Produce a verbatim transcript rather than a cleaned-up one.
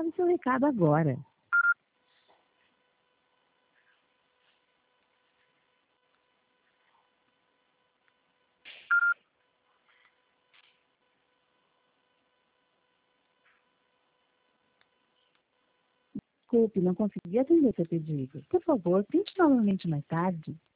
o seu recado agora. Desculpe, não consegui atender seu pedido. Por favor, tente novamente mais tarde.